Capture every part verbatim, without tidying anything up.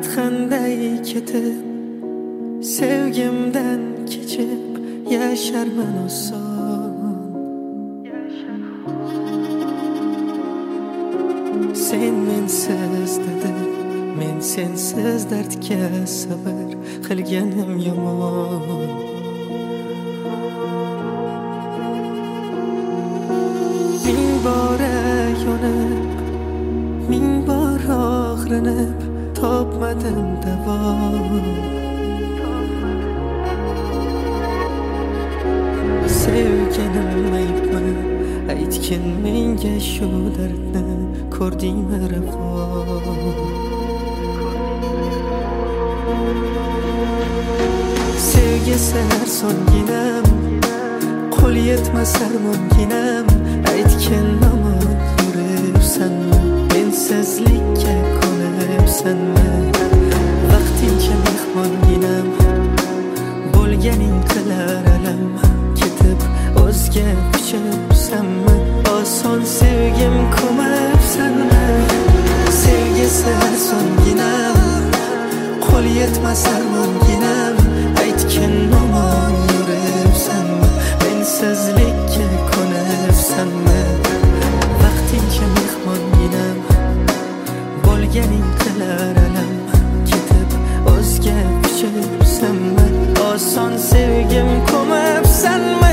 qanday ketib sevgimdan kechib yasharman oson. Sen mensiz dedi, men sensiz dardga sabr qilganim yomon. Ming bora yonib, ming bor og'rinib, topmadim davo. Sevganim aybmi, aytgin menga shu dardni, ko'rdingmi ravo? Sevgi sar so'nginam, qo'l yetmas armonginam, aytgin omon yuribsanmi, mensizlikka ko'nibsanmi? Vaqtincha mehmonginam, bo'lganing qilar alam, ketib o'zga kuchibsanmi? Oson sevgim ko'mibsanmi? Sevgi sar so'nginam, qo'l yetmas armonginam, aytgin omon yuribsanmi, mensizlikka ko'nibsanmi? Vaqtincha mehmonginam, bo'lganing qilar alam, ketib o'zga kuchibsanmi? Oson sevgim ko'mibsanmi?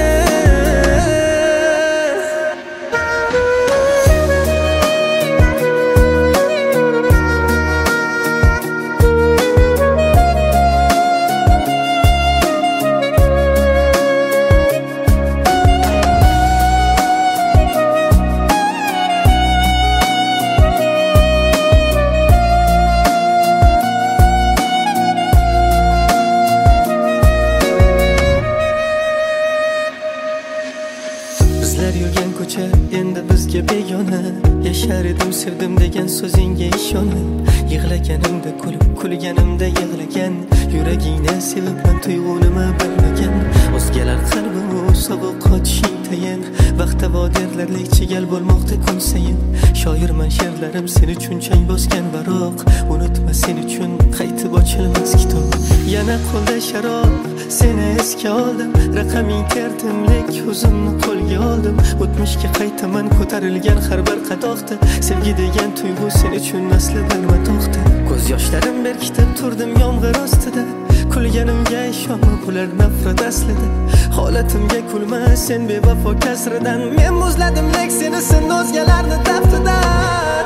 Bizlar yurgan ko'cha endi bizga begona. Yashar edim sevdim degan so'zingga ishonib, yig'laganimda kulib, kulganimda yig'lagan, yuragingni sevibman tuyg'unimni bilmagan. O'zgalar qalbi sovuq qotishing tayin, vaqtda vodirlarlik chigal bo'lmoqda kun sayin. Shoirman she'rlarim sen uchun chang bosgan baroq, unutma sen uchun qaytib ochilmas kitob. Yana qo'lda sharob, seni esga oldim, raqaming tertimlik, o'zimni qo'lga oldim. O'tmishga qaytaman ko'tarilgan har bir qadoqda, sevgi degan tuyg'u sen uchun aslidan matoqda. Ko'z yoshlarim berkitib turdim yomg'ir ostida, kulganimga ishonma bular nafrat aslida. Holatimga kulma sen bevafo kasridan, men muzladim lek seni sin o'zgalarni daftidan.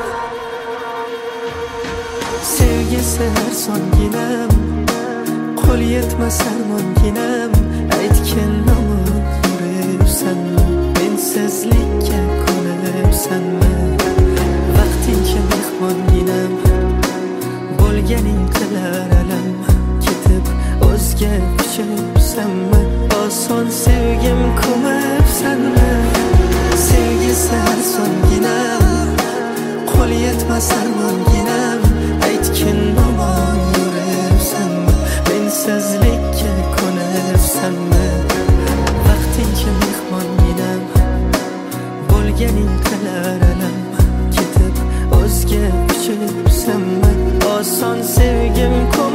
Sevgi sar so'nginam, qo'l yetmas armonginam, aytgin omon yuribsanmi, mensizlikka ko'nibsanmi? Vaqtincha mehmonginam, bo'lganing qilar alam, ketib o'zga kuchibsanmi? Oson sevgim ko'mibsanmi? Sevgi sar so'nginam, qo'l yetmas armonginam, aytgin omon yuribsanmi, mensizlikka ko'nibsanmi? Vaqtincha mehmonginam, bo'lganing qilar alam, ketib o'zga kuchibsanmi? Oson sevgim ko'mibsanmi?